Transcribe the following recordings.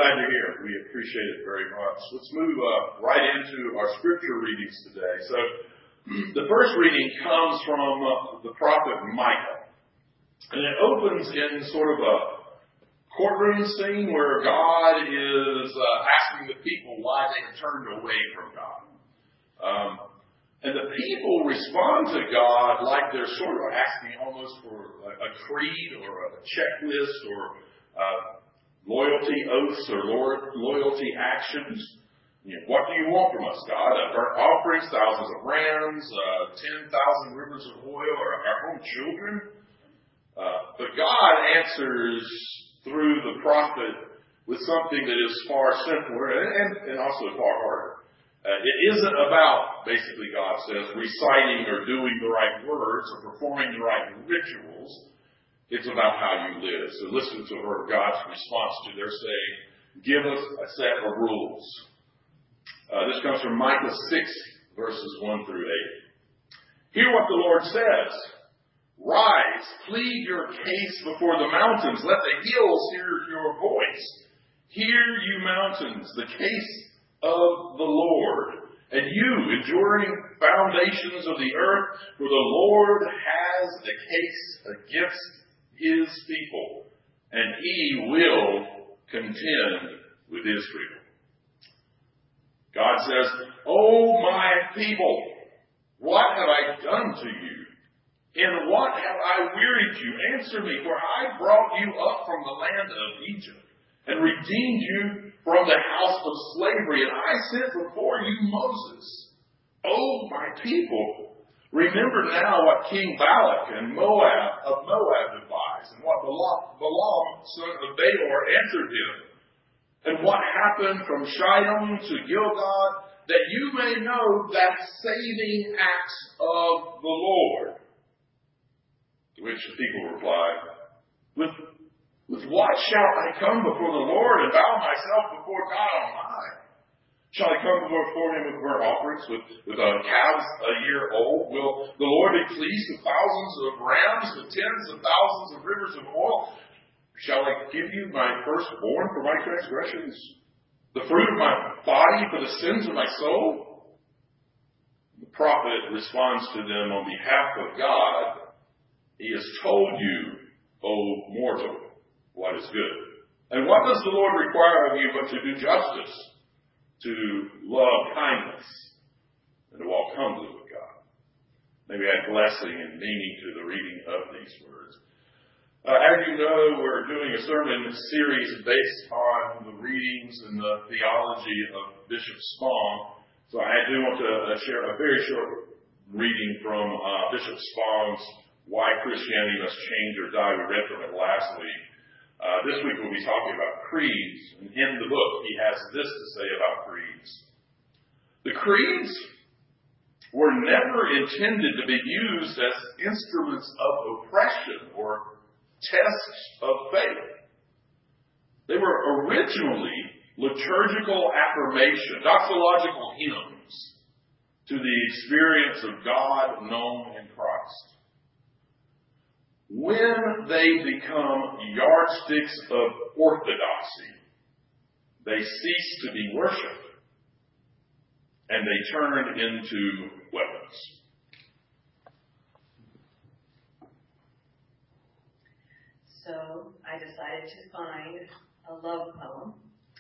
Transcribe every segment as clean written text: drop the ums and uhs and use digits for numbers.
glad you're here. We appreciate it very much. Let's move right into our scripture readings today. So, the first reading comes from the prophet Micah. And it opens in sort of a courtroom scene where God is asking the people why they turned away from God. And the people respond to God like they're sort of asking almost for a creed or a checklist or loyalty oaths or loyalty actions. What do you want from us, God? Burnt offerings, thousands of rams, 10,000 rivers of oil, or our own children? But God answers through the prophet with something that is far simpler and also far harder. It isn't about, basically God says, reciting or doing the right words or performing the right rituals. It's about how you live. So listen to God's response to their saying, give us a set of rules. This comes from Micah 6, verses 1 through 8. Hear what the Lord says. Rise, plead your case before the mountains. Let the hills hear your voice. Hear, you mountains, the case of the Lord. And you, enduring foundations of the earth, for the Lord has a case against His people, and He will contend with Israel. God says, O my people, what have I done to you? In what have I wearied you? Answer me, for I brought you up from the land of Egypt, and redeemed you from the house of slavery, and I sent before you Moses. O my people, remember now what King Balak of Moab advised, and what Balaam, son of Beor, answered him, and what happened from Shittim to Gilgad, that you may know that saving acts of the Lord. To which the people replied, with what shall I come before the Lord and bow myself before God on high? Shall I come before Him with burnt offerings, with calves a year old? Will the Lord be pleased with thousands of rams, with tens of thousands of rivers of oil? Shall I give you my firstborn for my transgressions, the fruit of my body for the sins of my soul? The prophet responds to them on behalf of God. He has told you, O mortal, what is good. And what does the Lord require of you but to do justice, to love kindness, and to walk humbly with God? Maybe add blessing and meaning to the reading of these words. As you know, we're doing a sermon series based on the readings and the theology of Bishop Spong. So I do want to share a very short reading from Bishop Spong's Why Christianity Must Change or Die. We read from it last week. This week we'll be talking about creeds. And in the book, he has this to say about creeds. The creeds were never intended to be used as instruments of oppression or tests of faith. They were originally liturgical affirmation, doxological hymns to the experience of God known in Christ. When they become yardsticks of orthodoxy, they cease to be worship, and they turn into weapons. So I decided to find a love poem.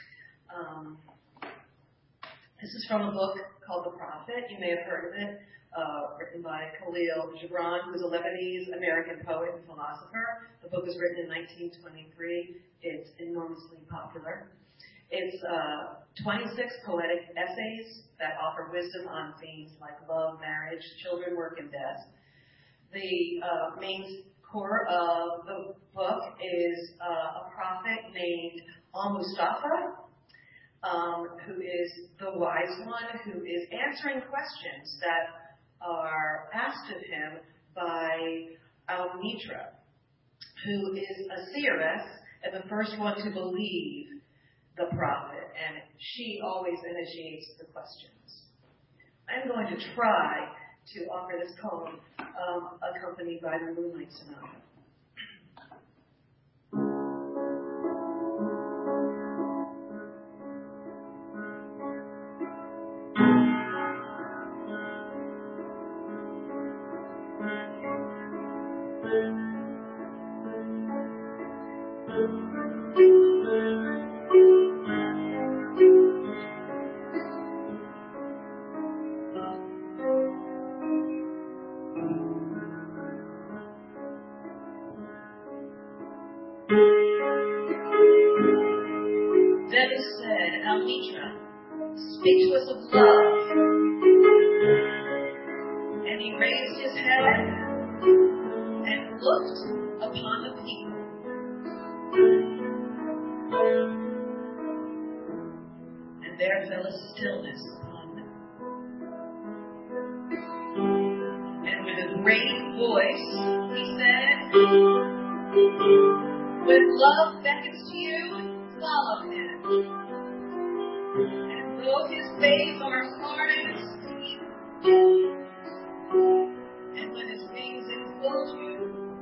This is from a book called The Prophet. You may have heard of it, written by Khalil Gibran, who's a Lebanese-American poet and philosopher. The book was written in 1923. It's enormously popular. It's 26 poetic essays that offer wisdom on themes like love, marriage, children, work, and death. The main core of the book is a prophet named Al-Mustafa, who is the wise one, who is answering questions that are asked of him by Al-Mitra, who is a seeress and the first one to believe the prophet, and she always initiates the questions. I'm going to try to offer this poem accompanied by the Moonlight Sonata. Then said Almitra, speak to us of love. And he raised his head and looked upon the people. And there fell a stillness upon them. And with a great voice he said, when love beckons to you, follow him. And though his ways are hard and steep, and when his wings enfold you,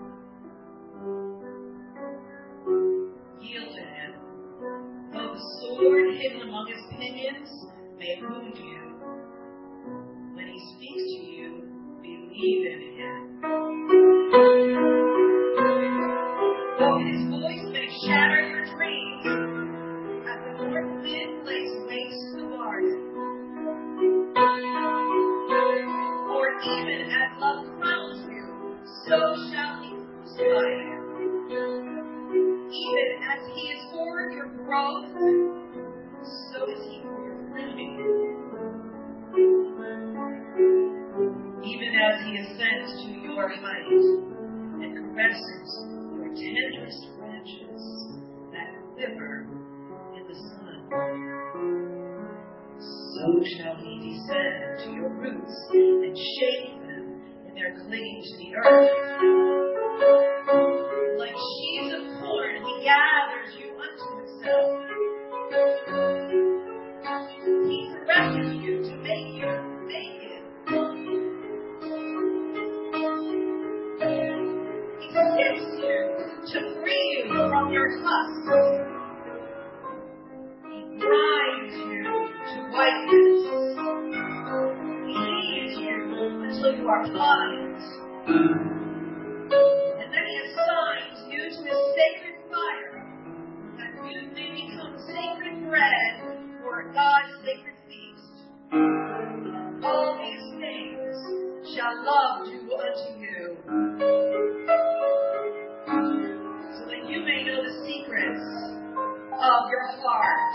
yield to him. Though the sword hidden among his pinions may wound you, when he speaks to you, believe in him. Though his voice may shatter your dreams, as the north wind lays waste the garden, or even as love crowns you, so shall he crucify you. Even as he is for your growth, so is he for your pruning. Even as he ascends to your height and caresses your tenderest branches that quiver in the sun, so shall he descend to your roots and shake them in their clinging to the earth. Like sheaves of corn, he gathers you unto himself. He caresses you to make you naked. He sifts you to free you from your husks. He grinds you to whiteness. He kneads you until you are fines. And then he assigns you to his sacred fire, that you may become sacred bread for God's sacred feast. All these things shall love do unto you, so that you may know the secrets of your heart.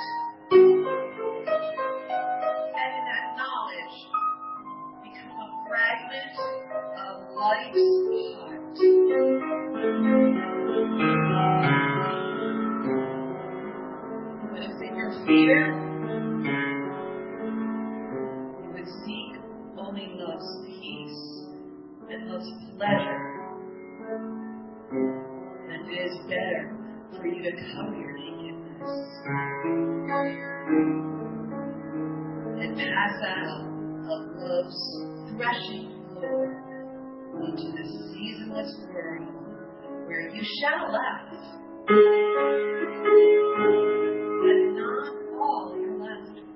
And in that knowledge, become a fragment of life's heart. But if in your fear, you would seek only love's peace and love's pleasure, then it is better for you to cover your nakedness and pass out of love's threshing floor into this seasonless world where you shall laugh, but not all your laughter.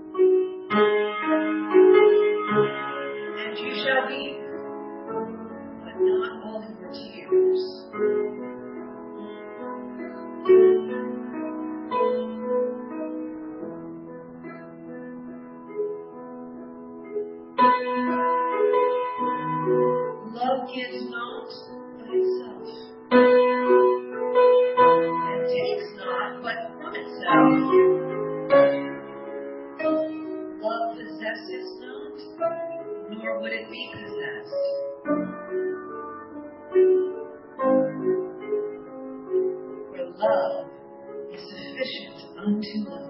And you shall weep, but not all your tears. Love gives not but itself, and takes not but from itself. Love possesses not, nor would it be possessed. For love is sufficient unto love.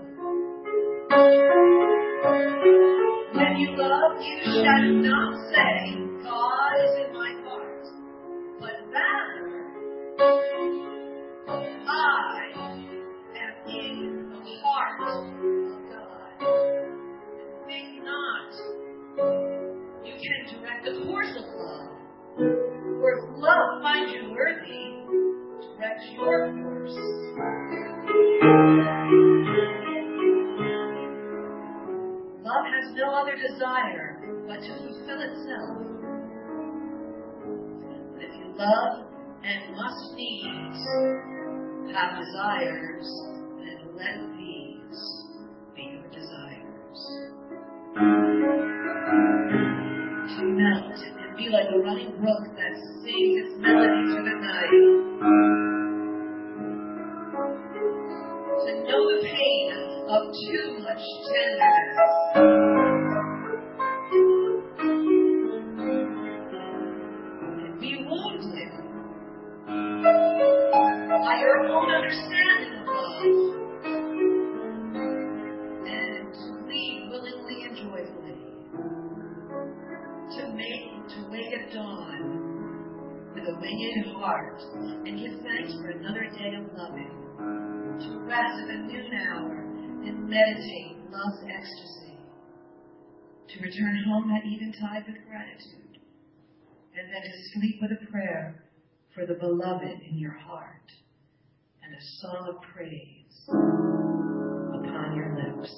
When you love, you shall not say, God is in my heart, but rather, I am in the heart of God. Think not you can direct the course of love, or if love finds you worthy, direct your course. Love has no other desire but to fulfill itself. But if you love and must needs have desires, then let these be your desires. To melt and be like a running brook that sings its melody to the night. To know the pain of too much tenderness. And be wounded by your own understanding of love. And to lead willingly and joyfully. To wake at dawn with a winged heart and give thanks for another day of loving. To rest at the noon hour and meditate love's ecstasy. To return home at eventide with gratitude. And then to sleep with a prayer for the beloved in your heart. And a song of praise upon your lips.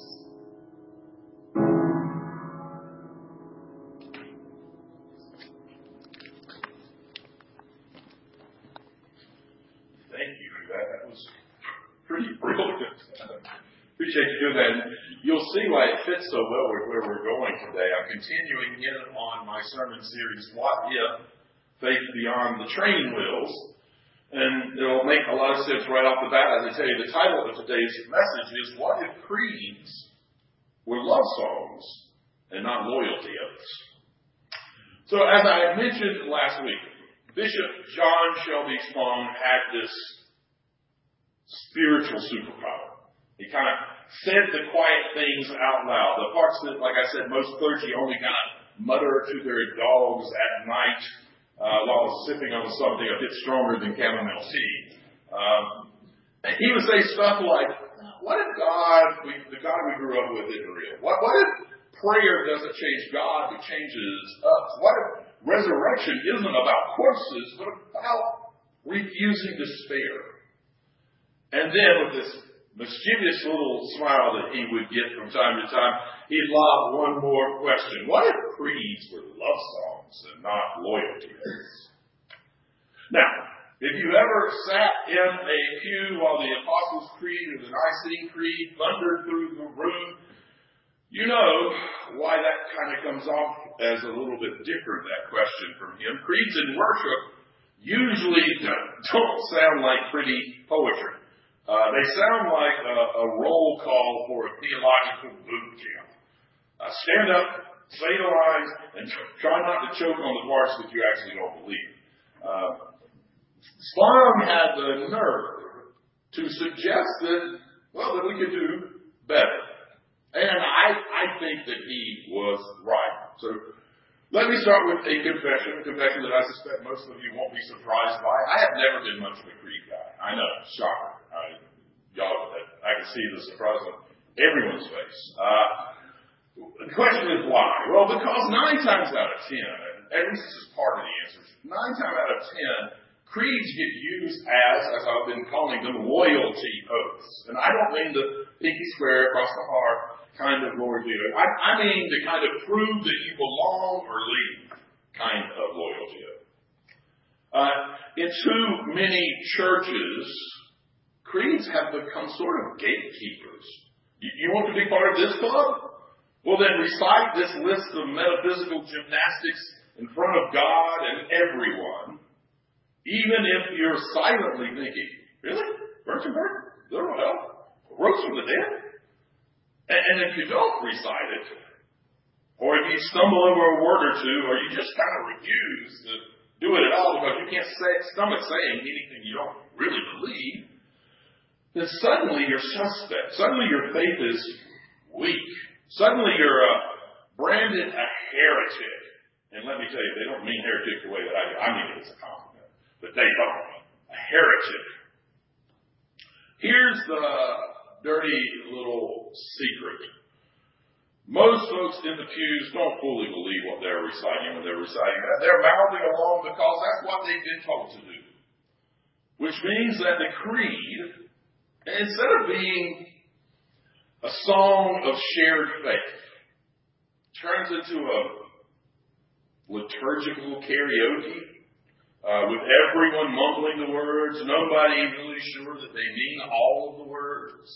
Pretty brilliant. Appreciate you doing that. And you'll see why it fits so well with where we're going today. I'm continuing in on my sermon series, What If? Faith Beyond the Training Wheels. And it'll make a lot of sense right off the bat as I tell you the title of today's message is, What if creeds were love songs and not loyalty oaths? So as I mentioned last week, Bishop John Shelby Spong had this spiritual superpower. He kind of said the quiet things out loud. The parts that, like I said, most clergy only kind of mutter to their dogs at night while sipping on something a bit stronger than chamomile tea. He would say stuff like, what if the God we grew up with isn't real? What if prayer doesn't change God, but changes us? What if resurrection isn't about corpses, but about refusing despair? And then with this mischievous little smile that he would get from time to time, he'd lob one more question. What if creeds were love songs and not loyalty oaths? Now, if you ever sat in a pew while the Apostles' Creed or the Nicene Creed thundered through the room, you know why that kind of comes off as a little bit different, that question from him. Creeds in worship usually don't sound like pretty poetry. They sound like a roll call for a theological boot camp. Stand up, say the lines, and try not to choke on the parts that you actually don't believe. Spong had the nerve to suggest that we could do better. And I think that he was right. So let me start with a confession that I suspect most of you won't be surprised by. I have never been much of a creed guy. I know, shocker. I can see the surprise on everyone's face. The question is why? Well, because 9 times out of 10, at least this is part of the answer, 9 times out of 10, creeds get used as I've been calling them, loyalty oaths. And I don't mean the pinky swear across the heart kind of loyalty oath. I mean the kind of prove that you belong or leave kind of loyalty oath. In too many churches, creeds have become sort of gatekeepers. You want to be part of this club? Well, then recite this list of metaphysical gymnastics in front of God and everyone, even if you're silently thinking, really? Virgin birth? Literal hell? Rose from the dead? And if you don't recite it, or if you stumble over a word or two, or you just kind of refuse to do it at all because you can't stomach saying anything you don't really believe, then suddenly you're suspect. Suddenly your faith is weak. Suddenly you're branded a heretic. And let me tell you, they don't mean heretic the way that I do. I mean it as a compliment. But they don't. A heretic. Here's the dirty little secret. Most folks in the pews don't fully believe what they're reciting when they're reciting that. They're mouthing along because that's what they've been told to do. Which means that the creed, instead of being a song of shared faith, turns into a liturgical karaoke with everyone mumbling the words, nobody really sure that they mean all of the words.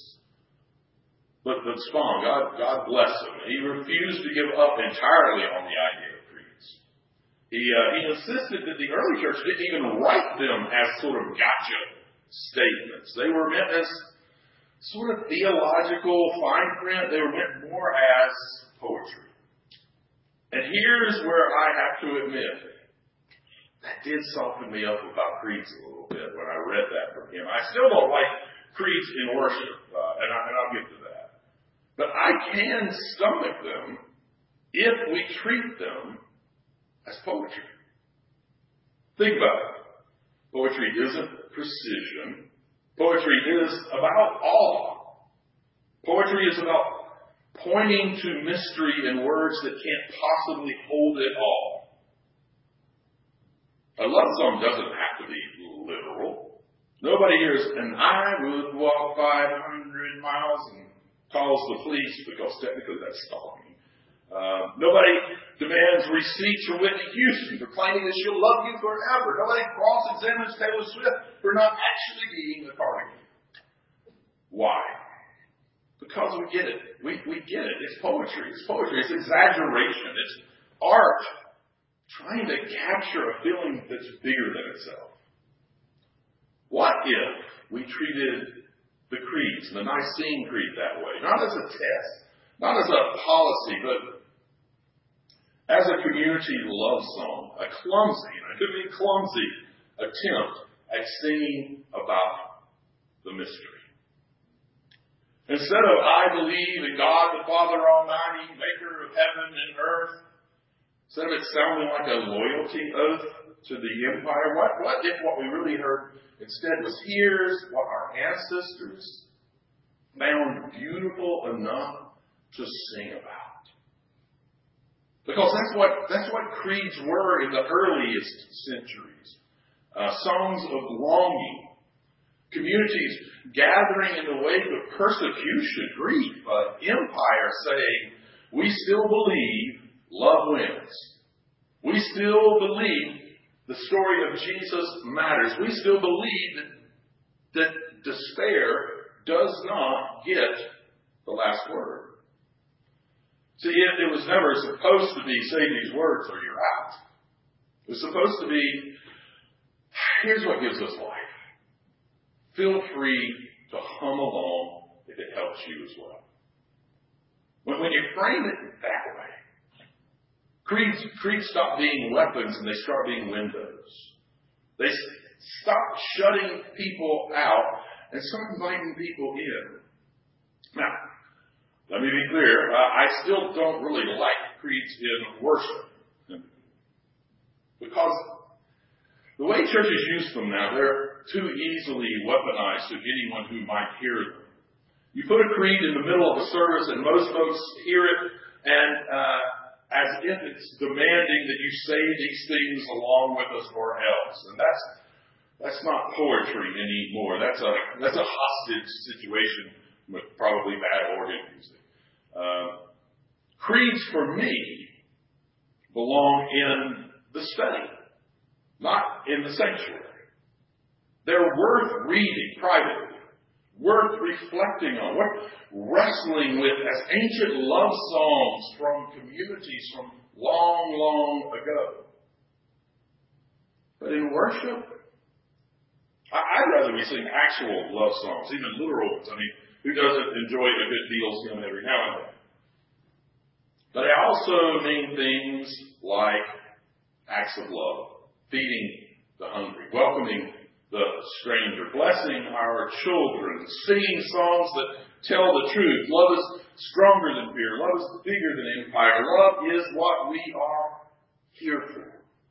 But Spong, God bless him, he refused to give up entirely on the idea of creeds. He insisted that the early church didn't even write them as sort of gotcha statements. They were meant as sort of theological fine print. They were meant more as poetry. And here's where I have to admit, that did soften me up about creeds a little bit when I read that from him. I still don't like creeds in worship, and I'll get to that. But I can stomach them if we treat them as poetry. Think about it. Poetry isn't precision. Poetry is about awe. Poetry is about pointing to mystery in words that can't possibly hold it all. A love song doesn't have to be literal. Nobody hears, and I would walk 500 miles and calls the police, because technically that's stalking. Nobody demands receipts from Whitney Houston for claiming that she'll love you forever. Nobody cross-examines Taylor Swift for not actually being a Cardigan. Why? Because we get it. We get it. It's poetry. It's poetry. It's exaggeration. It's art trying to capture a feeling that's bigger than itself. What if we treated the creeds, the Nicene Creed, that way? Not as a test, not as a policy, but as a community love song, a clumsy, and I do mean clumsy, attempt at singing about the mystery. Instead of, I believe in God the Father Almighty, maker of heaven and earth, instead of it sounding like a loyalty oath to the empire, what if what we really heard instead was, here's what our ancestors found beautiful enough to sing about? Because that's what creeds were in the earliest centuries. Songs of longing. Communities gathering in the wake of persecution, grief, empire saying, we still believe love wins. We still believe the story of Jesus matters. We still believe that despair does not get the last word. See, it was never supposed to be, say these words or you're out. It was supposed to be, here's what gives us life. Feel free to hum along if it helps you as well. When you frame it that way, creeds stop being weapons and they start being windows. They stop shutting people out and start inviting people in. Now, let me be clear, I still don't really like creeds in worship. Because the way churches use them now, they're too easily weaponized to anyone who might hear them. You put a creed in the middle of a service and most folks hear it, and as if it's demanding that you say these things along with us or else. And that's not poetry anymore. That's a hostage situation with probably bad organ music. Creeds for me belong in the study, not in the sanctuary. They're worth reading privately, worth reflecting on, worth wrestling with as ancient love songs from communities from long, long ago. But in worship, I'd rather we sing actual love songs, even literal ones. I mean, who doesn't enjoy a good Beatles hymn every now and then? But I also mean things like acts of love, feeding the hungry, welcoming the stranger, blessing our children, singing songs that tell the truth. Love is stronger than fear. Love is bigger than empire. Love is what we are here for.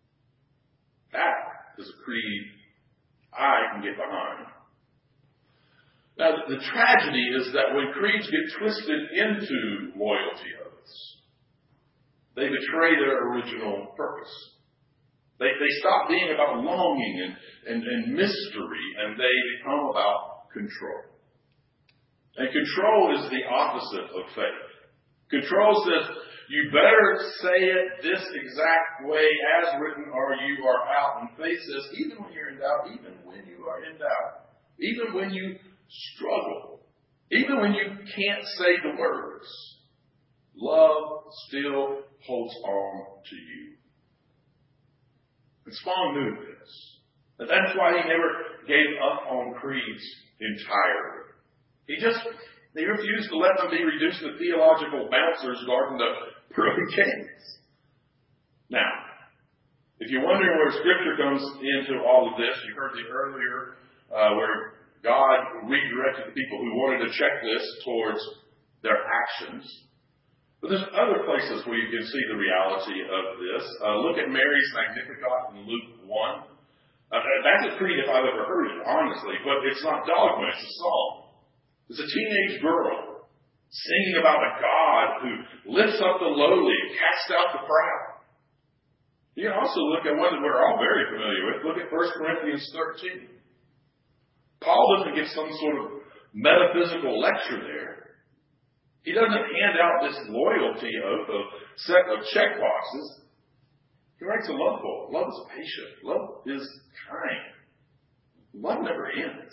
That is a creed I can get behind. Now, the tragedy is that when creeds get twisted into loyalty oaths, they betray their original purpose. They stop being about longing and mystery, and they become about control. And control is the opposite of faith. Control says, you better say it this exact way as written or you are out. And faith says, even when you're in doubt, even when you are in doubt, even when you struggle, even when you can't say the words, love still holds on to you. And Spong knew this. And that's why he never gave up on creeds entirely. He refused to let them be reduced to theological bouncers guarding the pearly gates. Now, if you're wondering where Scripture comes into all of this, you heard the earlier where God redirected the people who wanted a checklist towards their actions. But there's other places where you can see the reality of this. Look at Mary's Magnificat in Luke 1. That's a creed if I've ever heard it, honestly, but it's not dogma, it's a song. It's a teenage girl singing about a God who lifts up the lowly and casts out the proud. You can also look at one that we're all very familiar with. Look at 1 Corinthians 13. Paul doesn't give some sort of metaphysical lecture there. He doesn't hand out this loyalty oath, a set of check boxes. He writes a love book. Love is patient. Love is kind. Love never ends.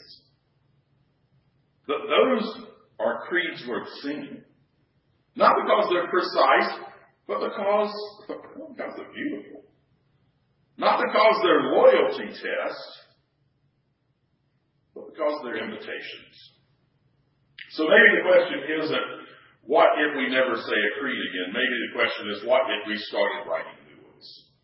Those are creeds worth singing. Not because they're precise, but because they're beautiful. Not because they're loyalty tests, but because they're invitations. So maybe the question isn't, what if we never say a creed again? Maybe the question is, what if we started writing new ones?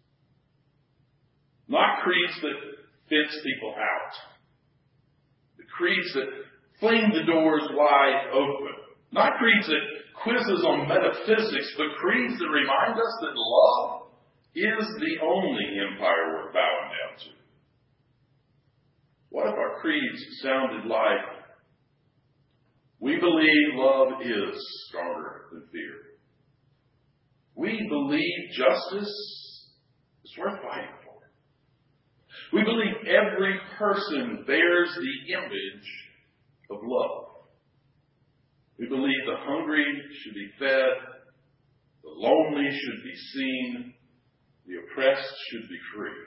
Not creeds that fence people out. The creeds that fling the doors wide open. Not creeds that quizzes on metaphysics, but creeds that remind us that love is the only empire worth bowing down to. What if our creeds sounded like, we believe love is stronger than fear. We believe justice is worth fighting for. We believe every person bears the image of love. We believe the hungry should be fed, the lonely should be seen, the oppressed should be free.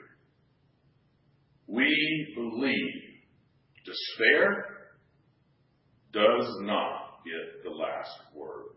We believe despair does not get the last word.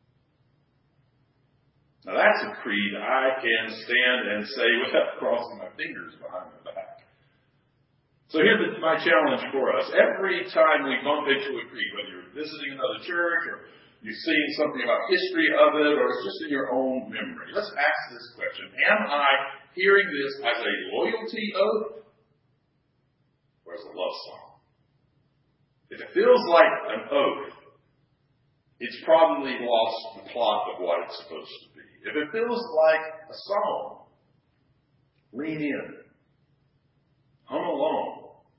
Now that's a creed I can stand and say without crossing my fingers behind my back. So here's my challenge for us. Every time we bump into a creed, whether you're visiting another church or you're seeing something about history of it or it's just in your own memory, let's ask this question. Am I hearing this as a loyalty oath or as a love song? If it feels like an oath, it's probably lost the plot of what it's supposed to be. If it feels like a song, lean in. Hum along.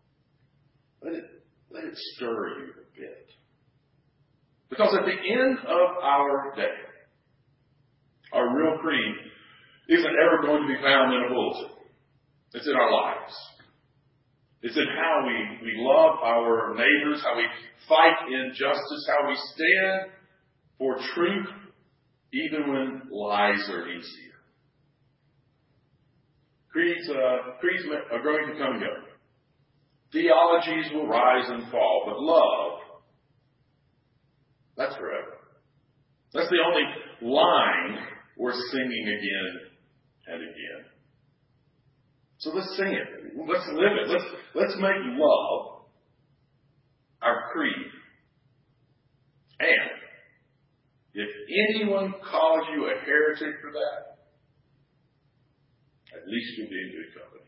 Let it stir you a bit. Because at the end of our day, our real creed isn't ever going to be found in a bulletin. It's in our lives. It's in how we love our neighbors, how we fight injustice, how we stand for truth, even when lies are easier. Creeds are going to come and go. Theologies will rise and fall, but love, that's forever. That's the only line we're singing again and again. So let's sing it. Let's live it. Let's make love our creed. And if anyone calls you a heretic for that, at least you'll be in good company.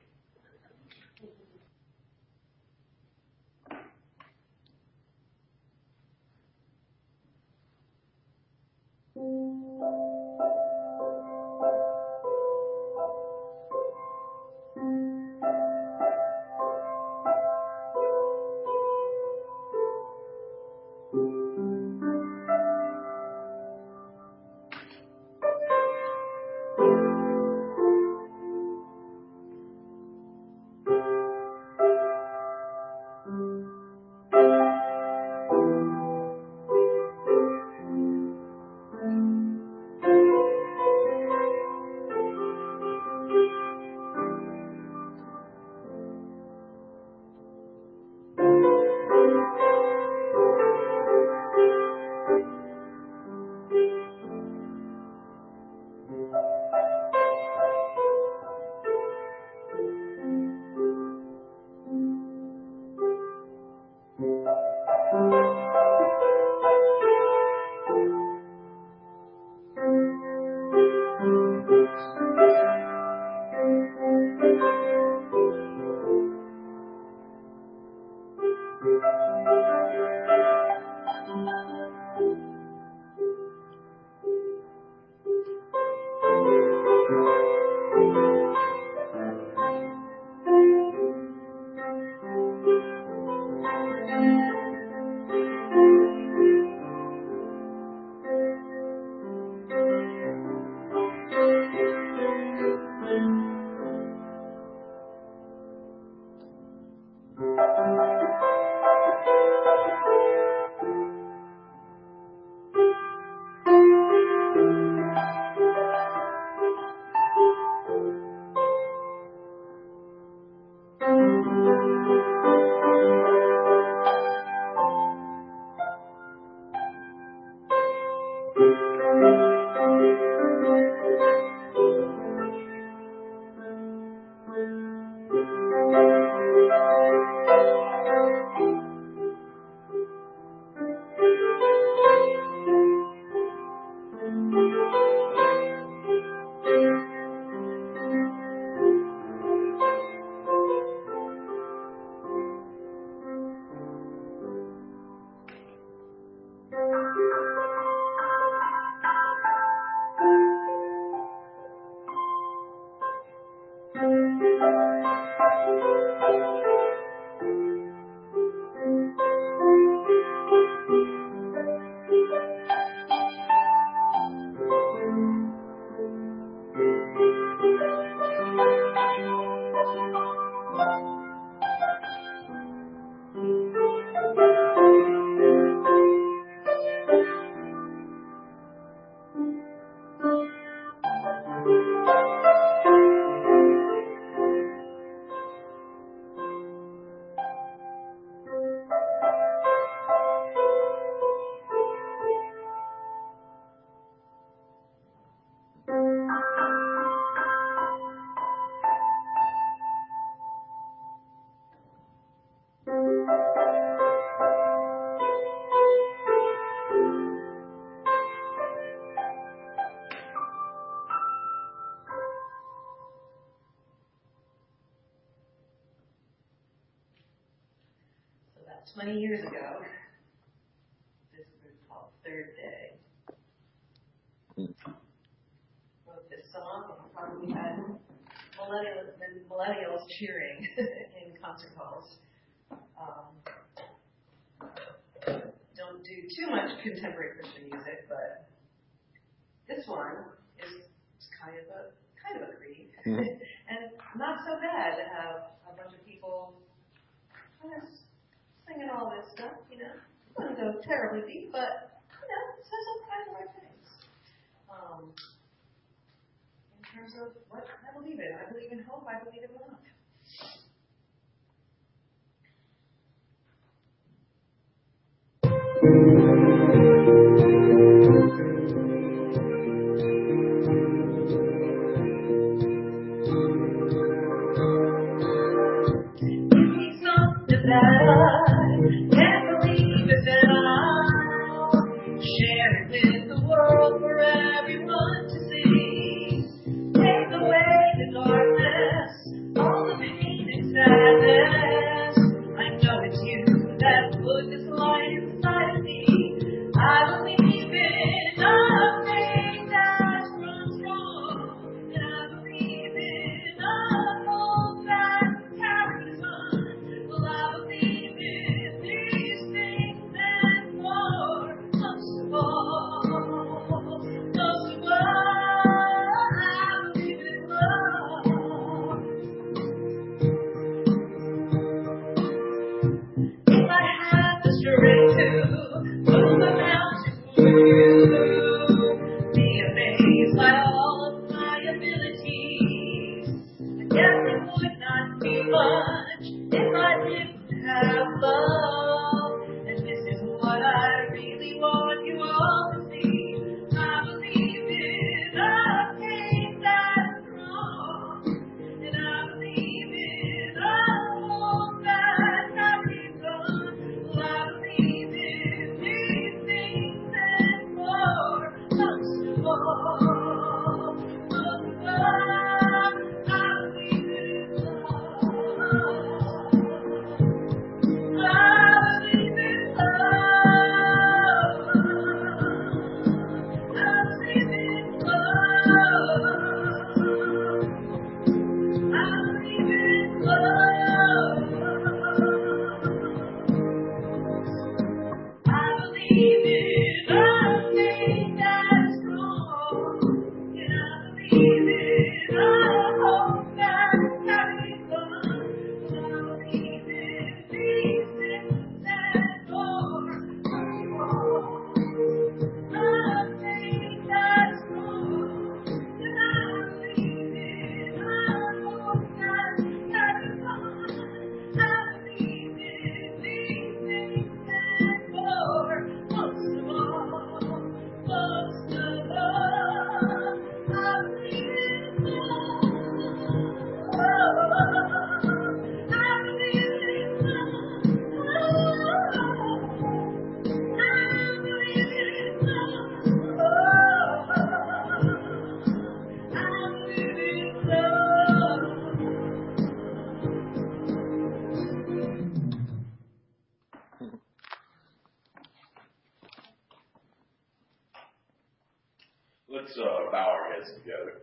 20 years ago, this group called Third Day wrote this song, and probably had millennials cheering in concert halls. Don't do too much contemporary Christian music, but this one is kind of a creed, and not so bad to have a bunch of people kind of singing all this stuff. You know, it doesn't go terribly deep, but it says all kinds of right things. In terms of what I believe in hope. I believe in love. That I can't believe it, that I'll share it with the world for everyone to see. Take away the darkness, all the pain and sadness. I know it's you that put this light inside of me. I believe in a faith that runs strong, and I believe in a hope that carries on. Well, I believe in these things and more. Most of all, I believe in love. If I had the strength to move a mountain for you, be amazed by all of my abilities. I guess it would not be much if I didn't have love. And this is what I really want you all to see. I believe in a faith that's strong, and I believe in a hope that carries on. Well, I believe in these things and more. Most of all, I believe in love. I believe in love. I believe in love. I believe in love. I believe in a faith that's strong, and I believe in a hope that carries on. I believe in these things and more. A faith that's strong, and I believe in a hope that carries on. I believe in these things and more. Most of all, I believe in love. I believe in love. I believe in love. I believe in love. Let's bow our heads together.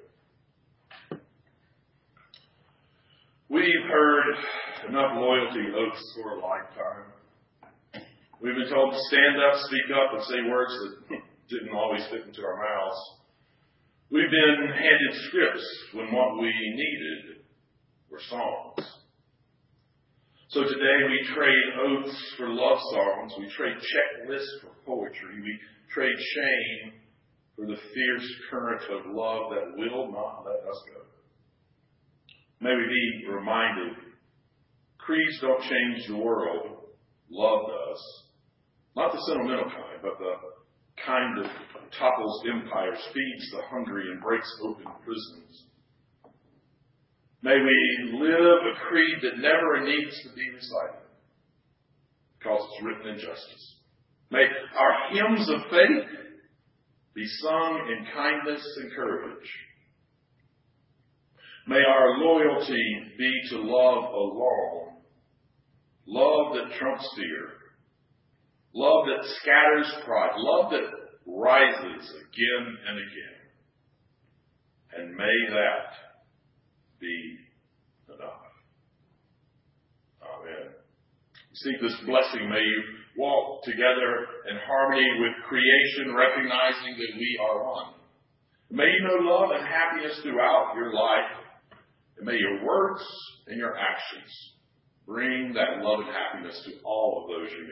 We've heard enough loyalty oaths for a lifetime. We've been told to stand up, speak up, and say words that didn't always fit into our mouths. We've been handed scripts when what we needed were songs. So today we trade oaths for love songs. We trade checklists for poetry. We trade shame for the fierce current of love that will not let us go. May we be reminded, creeds don't change the world, love does. Not the sentimental kind, but the kind that topples empires, feeds the hungry, and breaks open prisons. May we live a creed that never needs to be recited, because it's written in justice. May our hymns of faith be sung in kindness and courage. May our loyalty be to love alone, love that trumps fear, Love that scatters pride. Love that rises again and again. And may that be enough. Amen. Seek this blessing. May you walk together in harmony with creation, recognizing that we are one. May you know love and happiness throughout your life. And may your words and your actions bring that love and happiness to all of those you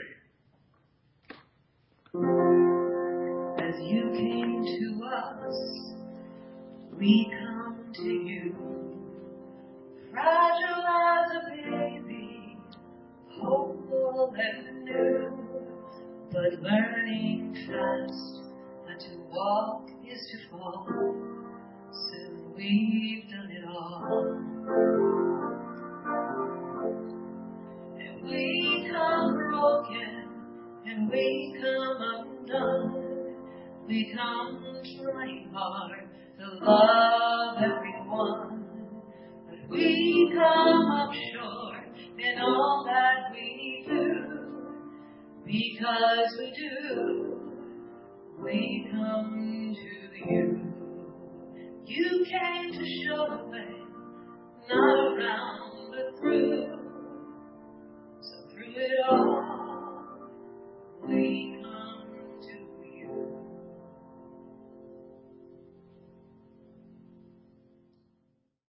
meet. As you came to us, we come to you. Fragile as a baby, hopeful and new, but learning fast that to walk is to fall. Soon we've done it all. And we come broken, and we come undone. We come trying hard to love everyone. But we come up short in all that we do. Because we do, we come to you. You came to show the way, not around.